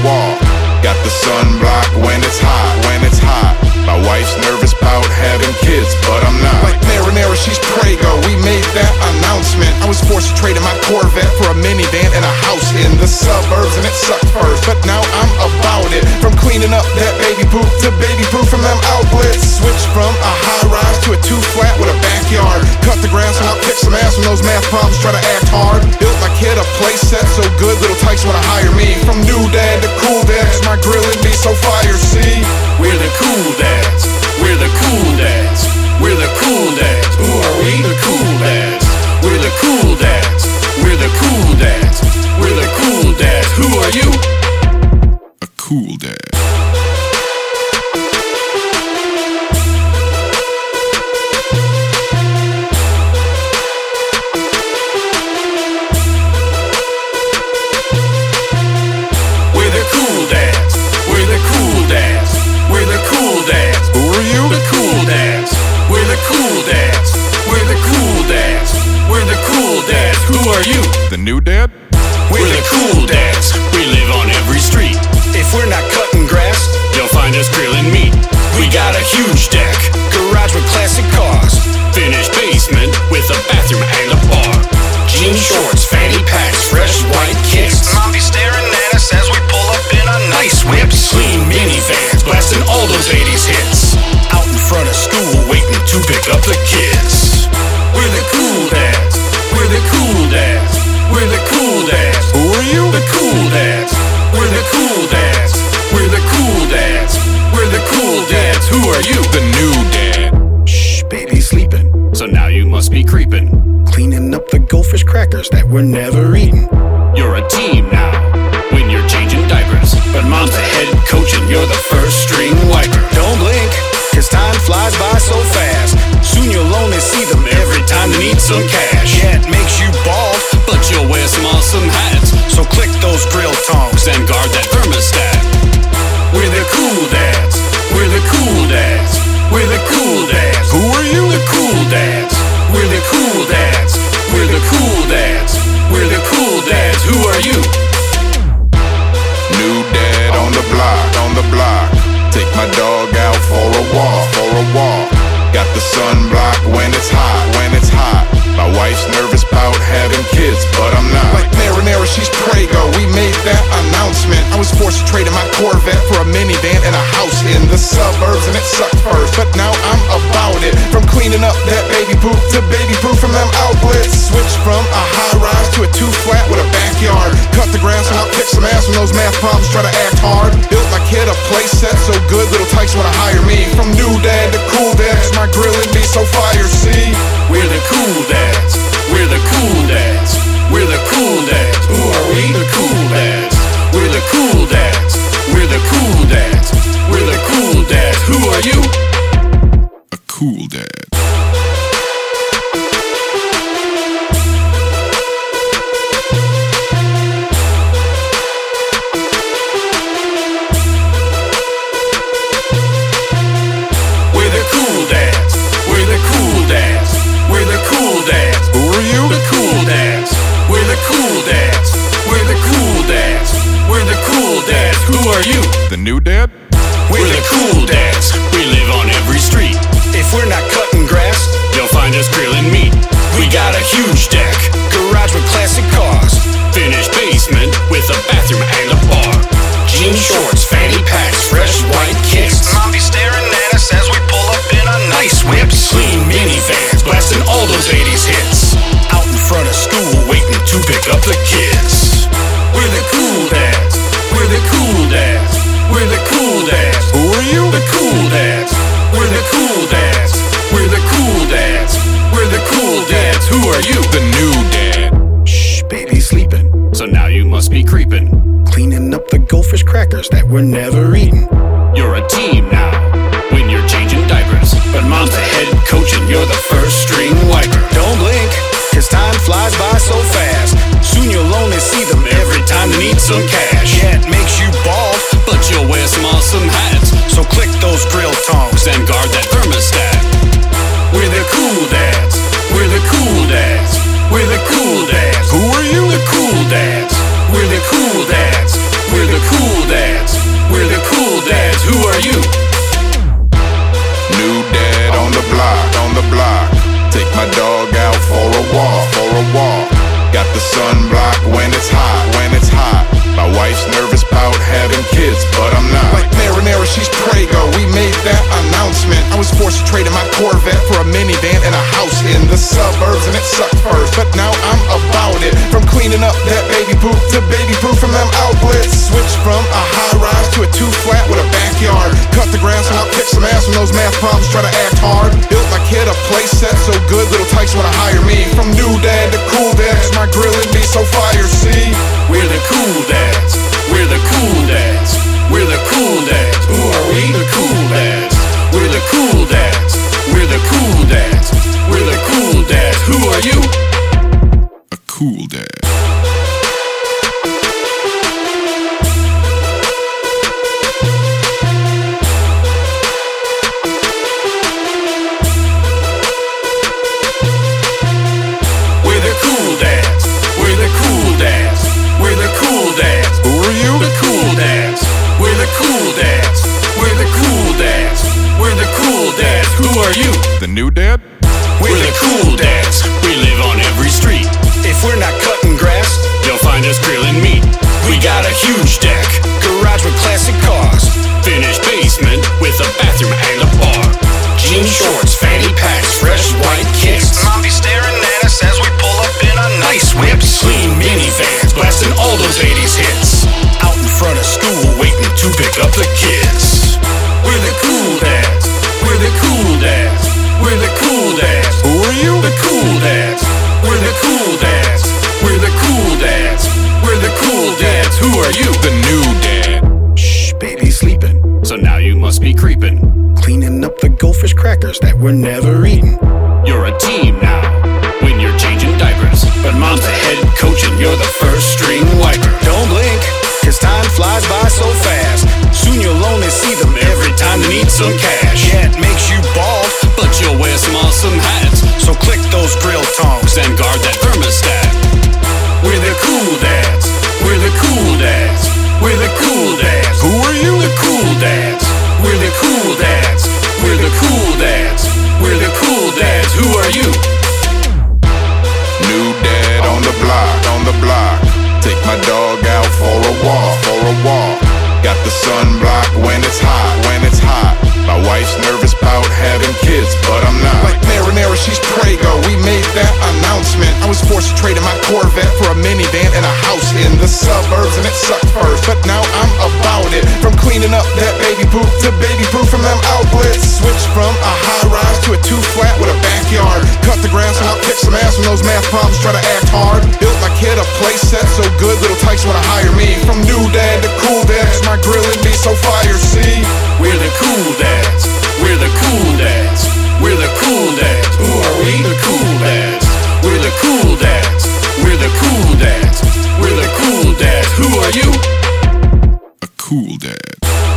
it sucked first, but now I'm about it. From cleaning up that baby poop to baby proof from them outlets. Switch from a high rise to a 2-flat with a backyard. Cut the grass and I'll kick some ass when those math problems try to act hard. Built my kid a place set so good little tykes wanna hire me. From new dad to cool dad, 'cause my grilling be so fire, see? We're the cool dads. We're the cool dads. We're the cool dads. Who are we? The cool dads. We're the cool dads. We're the cool dads. We're the cool dads. Who are you? A cool dad. We're the cool dads. We're the cool dads. We're the cool dads. Who are you? The cool dads. We're the cool dads. We're the cool dads. We're the cool dads. Who are you? The new dad? We're the cool dads. We live on every street. If we're not cutting grass, you'll find us grilling meat. We got a huge deck, garage with classic cars, finished basement with a bathroom and a bar. Jean shorts, fanny packs, fresh white kicks. Mom be staring at us as we pull up in our nice whips. Clean minivans, blasting all those 80s hits. Out in front of school, waiting to pick up the kids. We're the cool dads. We're the cool dads. We're the cool dads. Who are you? The cool dads. We're the cool dads. We're the cool dads. We're the cool dads. Who are you? The new dad. Shh, baby sleeping. So now you must be creeping. Cleaning up the goldfish crackers that we're never eating. You're a team now when you're changing diapers. But mom's the head coach and you're the first string wiper. Don't blink, 'cause time flies by so fast. Soon you'll only see them every time they need some cash. Yeah, it makes you bald, but you'll wear some awesome hats. So click those grill tongs and guard that thermostat. We're the cool dads. We're the cool dads. We're the cool dads. Who are you? The cool dads. We're the cool dads. We're the cool dads. We're the cool dads. Who are you? New dad on the block, on the block. Take my dog out for a walk, for a walk. Got the sunblock when it's hot, when it's hot. My wife's nervous about having kids, but I'm not. Like Marinara, she's Prego. We made that announcement. I was forced to trade in my Corvette for a minivan and a house in the suburbs, and it sucked first, but now I'm about it. From cleaning up that baby poop to baby proof from them outlets. Switch from a high rise to a 2-flat with a backyard. Cut the grass and I'll kick some ass when those math problems try to act hard. Built my kid a place set so good little tykes wanna hire me. From new dad to cool dad, 'cause my grilling be so fire, see? We're the cool dads. We're the cool dads. We're the cool dads. Who are we? The cool dads. We're the cool dads. We're the cool dads. We're the cool dads. Who are you? A cool dad. We're the cool dads. We're the cool dads. We're the cool dads. Who are you? The cool dads. We're the cool dads. We're the cool dads. We're the cool dads. Who are you? The new dad? We're the cool dads. We live on every street. If we're not cutting grass, you'll find us grilling meat. We got a huge deck, garage with classic cars, finished basement with a bathroom and a bar. Jean shorts, fanny packs, fresh white kicks. Mom be staring at us as we pull up in our nice whips. Clean minivans, blasting all those 80s hits. Out in front of school, waiting to pick up the kids. We're the cool dads. We're the cool dads. We're the cool dads. Who are you? The cool dads. We're the cool dads. We're the cool dads. We're the cool dads. Who are you? The new dad. Shh, baby sleeping. So now you must be creeping. Cleaning up the goldfish crackers that we're never eating. You're a team now when you're changing diapers. But mom's the head coach and you're the first string wiper. Don't blink, 'cause time flies by so fast. Soon you'll only see them every time they need some cash. Yeah, it makes you bald, but you'll wear some awesome hats. So click those grill tongs and guard that thermostat. We're the cool dads. We're the cool dads. We're the cool dads. Who are you? The cool dads. We're the cool dads. We're the cool dads. We're the cool dads. Who are you? New dad on the block, on the block. Take my dog out for a walk, for a walk. Got the sunblock when it's hot, when it's hot. My wife's that announcement. I was forced to trade in my Corvette for a minivan and a house in the suburbs, and it sucked first, but now I'm about it. From cleaning up that baby poop to baby proof from them outlets. Switched from a high rise to a 2-flat with a backyard. Cut the grass and I'll kick some ass when those math problems try to act hard. Built my kid a place set so good little tykes wanna hire me. From new dad to cool dad, 'cause my grilling be so fire, see? We're the cool dads. We're the cool dads. We're the cool dads. Who are we? The cool dads. We're the cool dads. We're the cool dads. We're the cool dads. Who are you? A cool dad. We're the cool dads. We're the cool dads. We're the cool dads. Who are you? The cool dads. We're the cool dads. We're the cool dads. We're the cool dads. Who are you? The new dad? We're the cool dads. We live on every street. If we're not cutting grass, you'll find us grilling meat. We got a huge deck, garage with classic cars, finished basement with a bathroom and a bar. Jean shorts, fanny packs, fresh white kicks. Mom be staring at us as we pull up in our nice whips. Clean minivans, blasting all those 80s hits. Out in front of school, waiting to pick up the kids. We're the cool dads. We're the cool dads. We're the cool dads. Who are you? The cool dads. We're the cool dads. We're the cool dads. We're the cool dads. Who are you? The new dad. Shh, baby sleeping. So now you must be creeping. Cleaning up the goldfish crackers that were never eaten. You're a team now when you're changing diapers. But mom's the head coach and you're the first string wiper. Don't blink, 'cause time flies by so fast. Soon you'll only see them every time they need some cash. Yeah, it makes you bald, but you'll wear some awesome hats. So click those grill tongs and guard that thermostat. We're the cool dads. We're the cool dads. We're the cool dads. Who are you? The cool dads. We're the cool dads. We're the cool dads. We're the cool dads. Who are you? New dad on the block, on the block. Take my dog out for a walk, for a walk. Got the sunblock when it's hot, when it's hot. My wife's nervous about having kids, but I'm not. Like marinara, she's Prego. We made that announcement. I was forced to trade in my Corvette for a minivan and a house in the suburbs, and it sucked first, but now I'm about it. From cleaning up that baby poop to baby proof from them outlets. Switched from a high rise to a 2-flat with a backyard. Cut the grass and I'll kick some ass when those math problems try to act hard. Built my kid a place set so good little tykes wanna hire me. From new dad to cool dad, 'cause my grilling be so fire, see? We're the cool dads. We're the cool dads. We're the cool dads. Who are we? The cool dads. We're the cool dads. We're the cool dads. We're the cool dads. Who are you? A cool dad.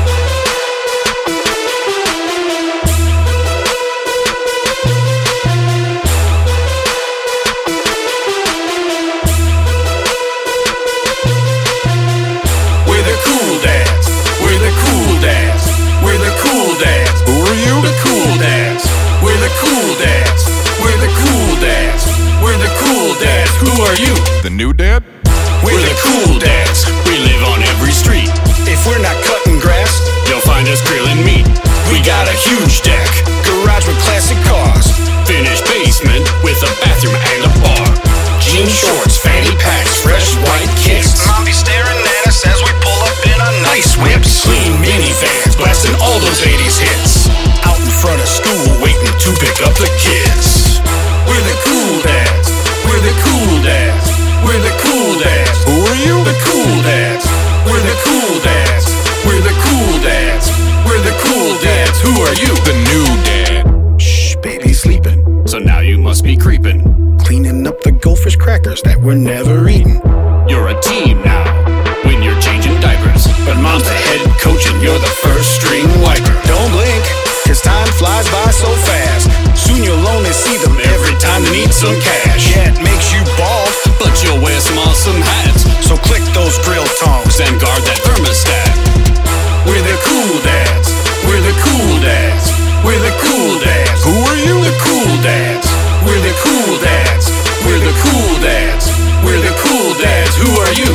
We're the cool dads. We're the cool dads. We're the cool dads. Who are you? The cool dads. We're the cool dads. We're the cool dads. We're the cool dads. Who are you? The new dad? We're the cool dads. We live on every street. If we're not cutting grass, you'll find us grilling meat. We got a huge deck, garage with classic cars, finished basement with a bathroom and a bar. Jean shorts, fanny packs, fresh white kicks. Mom be staring at us as we pull up in our nice whips. Clean minivans, blasting all those 80s hits. Out in front of school, waiting to pick up the kids. We're the cool dads. We're the cool dads. We're the cool dads. Who are you? The cool dads. We're the cool dads. We're the cool dads. We're the cool dads. Who are you? The new dad. Shh, baby sleeping. So now you must be creeping. Cleaning up the goldfish crackers that were never eaten. You're a team now when you're changing diapers. But mom's the head coach and you're the first string wiper. Don't blink, 'cause time flies by so fast. Soon you'll only see them every time they need some cash. Yeah, it makes you bald, but you'll wear some awesome hats. So click those grill tongs and guard that thermostat. We're the cool dads. We're the cool dads. We're the cool dads. Who are you? The cool dads. We're the cool dads. We're the cool dads. We're the cool dads. Who are you?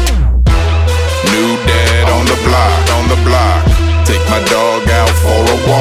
New dad on the block, on the block. Take my dog out for a walk.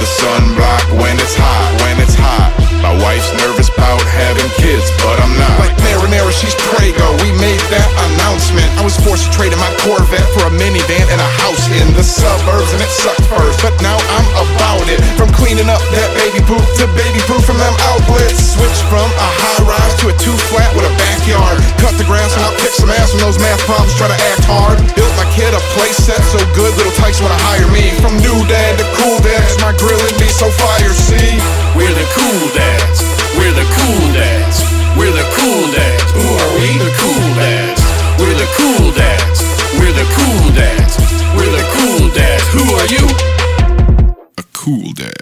the sunblock when it's hot, when it's hot. My wife's nervous about having kids, but I'm not. Like marinara, she's Prego. We made that announcement. I was forced to trade in my Corvette for a minivan and a house in the suburbs, and it sucked first, but now I'm about it. From cleaning up that baby poop to baby proof from them outlets. Switch from a high rise to a 2-flat with a backyard. Cut the grass and I'll kick some ass when those math problems try to act hard. Built my kid a place set so good, little tykes wanna hire me. From new dad to cool dad, 'cause my grillin' be so fire, see? We're the cool dads. We're the cool dads. We're the cool dads. Who are we? The cool dads. We're the cool dads. We're the cool dads. We're the cool dads. Who are you? A cool dad.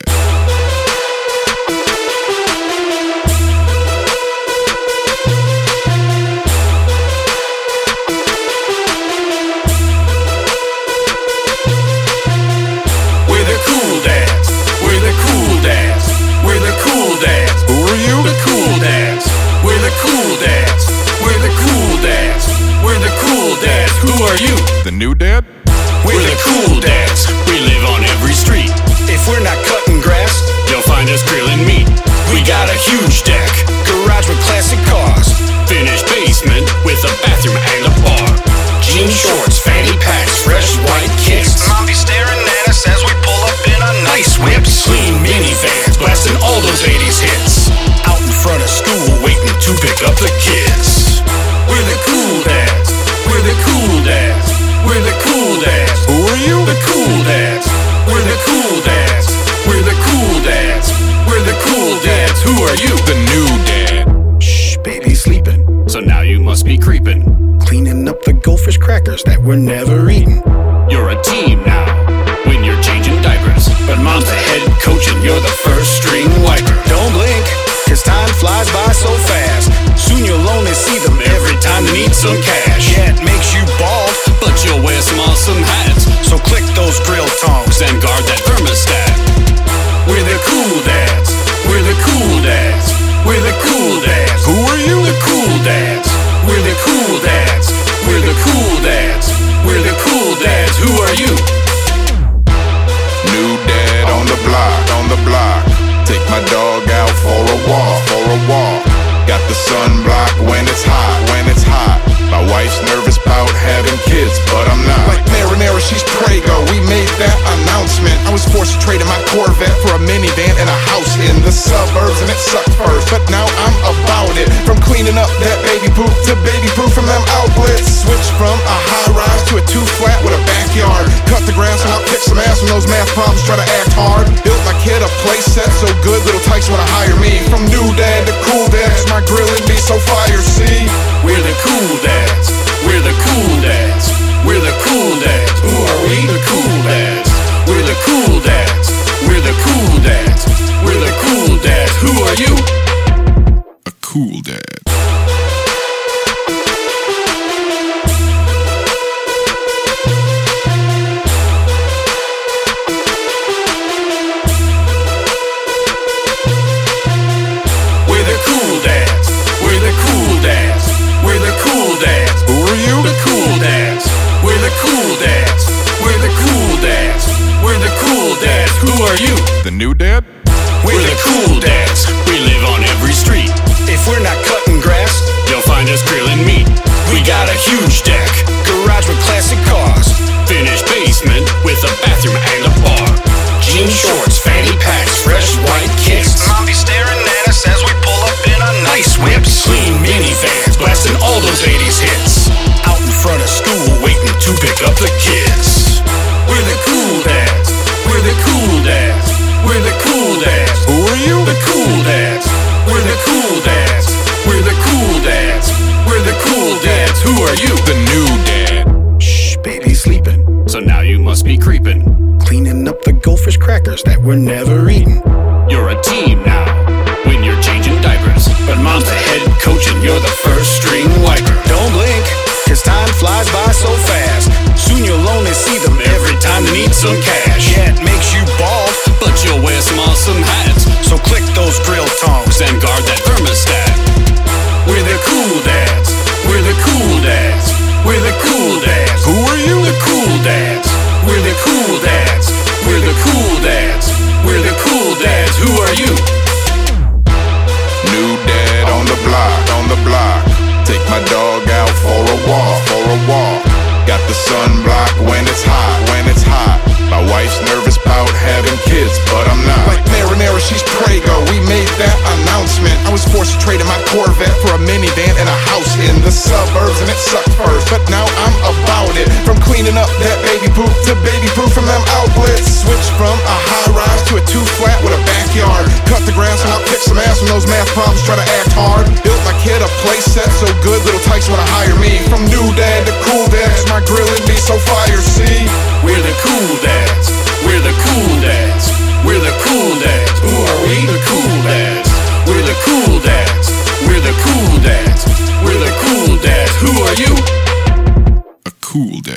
We're the cool dads. We're the cool dads. We're the cool dads. Who are you? The cool dads. We're the cool dads. We're the cool dads. We're the cool dads. Who are you? The new dad? We're the cool dads. We live on every street. If we're not cutting grass, you'll find us grilling meat. We got a huge deck, garage with classic cars, finished basement with a bathroom and a bar. Jean shorts, fanny packs, fresh white kicks. Mom be staring at us as we pull up in our nice whips. Clean minivans, blasting all those 80s hits. Out in front of school, waiting to pick up the kids. We're the cool dads. We're the cool dads. We're the cool dads. Who are you? The cool dads. We're the cool dads. We're the cool dads. We're the cool dads. Who are you? The new dad. Shh, baby's sleeping. So now you must be creeping. Cleaning up the goldfish crackers that were never eaten. You're a team now when you're changing diapers. But mom's the head coach and you're the first string wiper. Don't blink, 'cause time flies by so fast. Soon you'll only see them every time they need some cash. Yeah, it makes you bald, but you'll wear some awesome hats. So click those grill tongs and guard that thermostat. We're the cool dads. We're the cool dads. We're the cool dads. Who are you? The cool dads. We're the cool dads. We're the cool dads. We're the cool dads. Who are you? New dad on the block, on the block. Take my dog out for a walk, for a walk. Got the sunblock when it's hot, when it's hot. My wife's nervous about having kids, but I'm not. Like marinara, she's Prego. We made that announcement. I was forced to trade in my Corvette for a minivan and a house in the suburbs, and it sucked first, but now I'm about it. From cleaning up that baby poop to baby proof from them outlets. Switch from a high rise to a 2-flat with a backyard. Cut the grass and I'll kick some ass when those math problems try to act hard. Built my kid a place set so good, little tykes wanna hire me. From new dad to cool dad, 'cause my grillin' be so fire, see? We're the cool dads. We're the cool dads. We're the cool dads. Who are we? The cool dads. We're the cool dads. We're the cool dads. We're the cool dads. Who are you? A cool dad. We're the cool dads. We're the cool dads. We're the cool dads. Who are you? The cool dads. We're the cool dads. We're the cool dads. We're the cool dads. Who are you? The new dad? We're the cool dads. We live on every street. If we're not cutting grass, you'll find us grilling meat. We got a huge deck, garage with classic cars, finished basement with a bathroom and a bar. Jean shorts, fanny packs, fresh white kicks. Mom be staring at us as we pull up in our nice whips. Clean minivans, blasting all those 80s hits. Out in front of school, waiting to pick up the kids. We're the cool dads. We're the cool dads. We're the cool dads. Who are you? The cool dads. We're the cool dads. We're the cool dads. We're the cool dads. Who are you? The new dad. Shh, baby's sleeping. So now you must be creeping. Cleaning up the goldfish crackers that were never eaten. You're a team now when you're changing diapers. But mom's the head coach and you're the first string wiper. Don't blink, 'cause time flies by so fast. Soon you'll only see them every time they need some cash. Yeah, it makes you bald, but you'll wear some awesome hats. So click those grill tongs and guard that thermostat. We're the cool dads. We're the cool dads. We're the cool dads. Who are you? The cool dads. We're the cool dads. We're the cool dads. We're the when those math problems try to act hard. Built my kid a play set so good, little tykes wanna hire me. From new dad to cool dad, 'cause my grilling be so fire, see? We're the cool dads. We're the cool dads. We're the cool dads. Who are we? The cool dads. We're the cool dads. We're the cool dads. We're the cool dads. Who are you? A cool dad.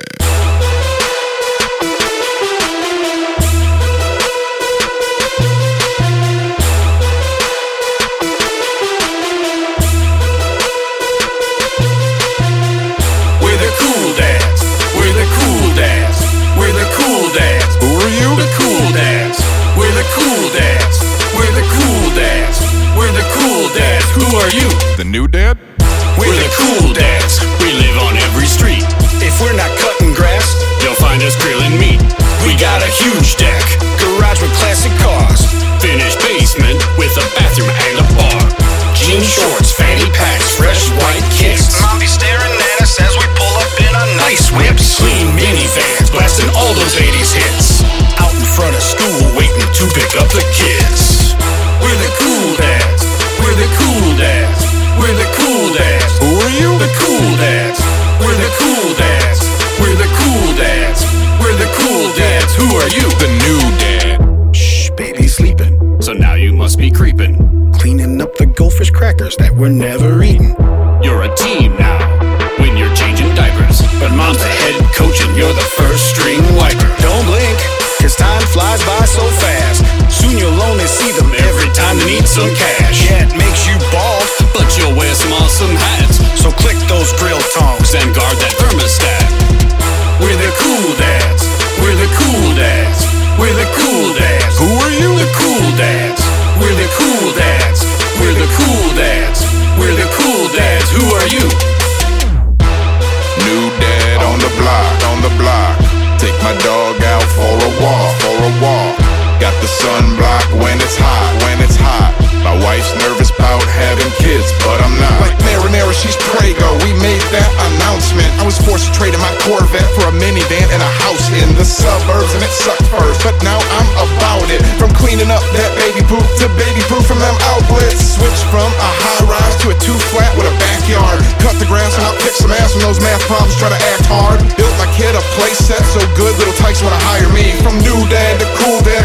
We're the cool dads. We're the cool dads. We're the cool dads. Who are you? The cool dads. We're the cool dads. We're the cool dads. We're the cool dads. Who are you? The new dad? We're the cool dads. We live on every street. If we're not cutting grass, you'll find us grilling meat. We got a huge deck, garage with classic cars, finished basement with a bathroom and a bar. Jean shorts, fanny packs, fresh white kicks. Mom be staring at us as we pull up in our nice whips. Clean minivans, blasting all those 80s hits. Out in front of school, waiting to pick up the kids. We're the cool dads. We're the cool dads. We're the cool dads. Who are you? The cool dads. We're the cool dads. We're the cool dads. We're the cool dads. Who are you? The new dad. Shh, baby's sleeping. So now you must be creeping. Cleaning up the goldfish crackers that were never eaten. You're a team now when you're changing diapers. But mom's the head coach and you're the first string wiper. Don't blink, 'cause time flies by so fast. Soon you'll only see them every time they need some cash. Yeah, it makes you bald. But you'll wear some awesome hats. So click those grill tongs. And guard that thermostat. We're the cool dads. We're the cool dads. We're the cool dads. Who are you? The cool dads. We're the cool dads. We're the cool dads. We're the cool dads. Who are you? New dad on the block, on the block. Take my dog out for a walk, for a walk. Got the sunblock when it's hot, when it's hot. My wife's nervous about having kids, but I'm not. Like marinara, she's Prego. We made that announcement. I was forced to trade in my Corvette for a minivan and a house in the suburbs, and it sucked first, but now I'm about it. From cleaning up that baby poop to baby proof from them outlets. Switched from a high rise to a 2-flat with a backyard. Cut the grass and I'll kick some ass when those math problems try to act hard. Built my kid a play set so good, little tykes wanna hire me. From new dad to cool dad,